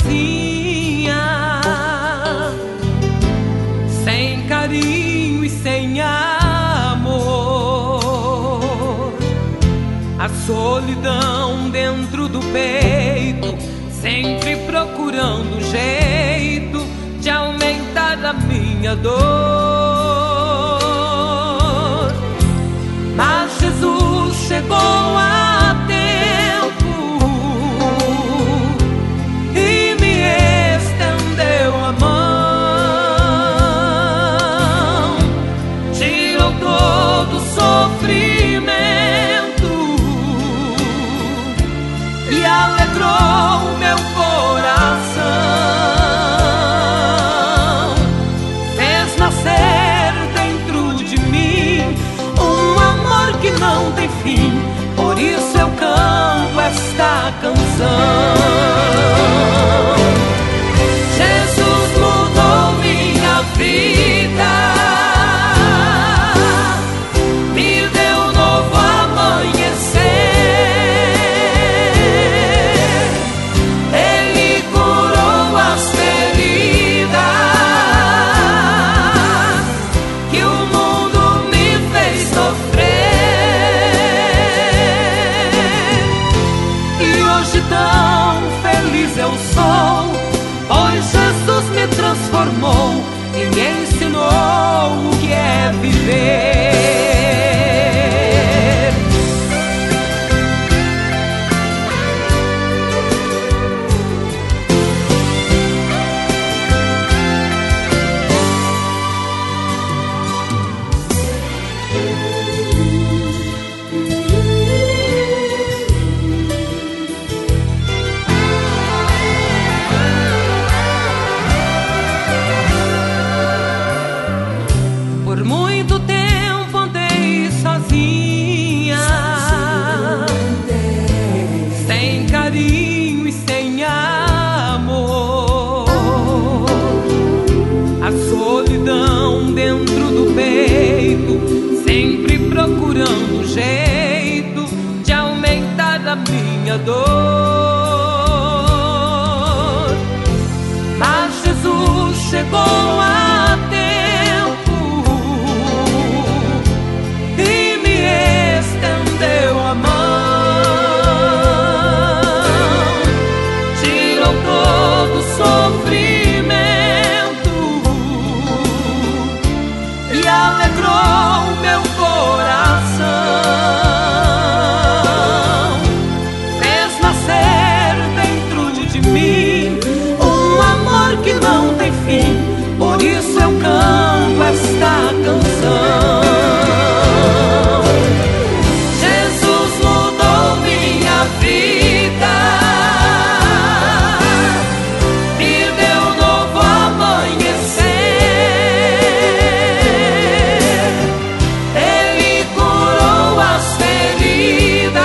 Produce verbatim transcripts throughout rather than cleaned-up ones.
sozinha, sem carinho e sem amor. A solidão dentro do peito, sempre procurando um jeito de aumentar a minha dor. Mas Jesus chegou a tempo e me estendeu a mão, tirou todo o sofrimento e alegrou o meu coração. Fez nascer dentro de mim um amor que não tem fim, por isso eu canto esta canção. Jesus mudou minha vida, me deu novo amanhecer. Ele curou as feridas que o mundo me fez sofrer. E hoje tão feliz eu sou, pois Jesus me transformou e me ensinou o que é viver. Por muito tempo andei sozinha, sem carinho e sem amor. A solidão dentro do peito, sempre procurando um jeito de aumentar a minha dor. Mas Jesus chegou a tempo e me estendeu a mão, tirou todo o sofrimento e alegrou o meu coração. Fez nascer dentro de mim um amor que não tem fim, por isso eu canto esta canção. Jesus mudou minha vida, me deu novo amanhecer. Ele curou as feridas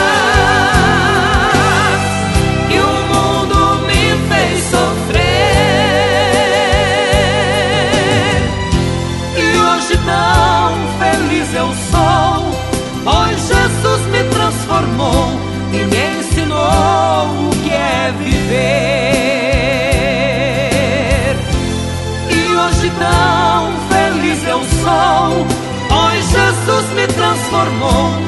que o mundo me fez sofrer. E hoje tão feliz eu sou, pois Jesus me transformou e me ensinou o que é viver. E hoje tão feliz eu sou, pois Jesus me transformou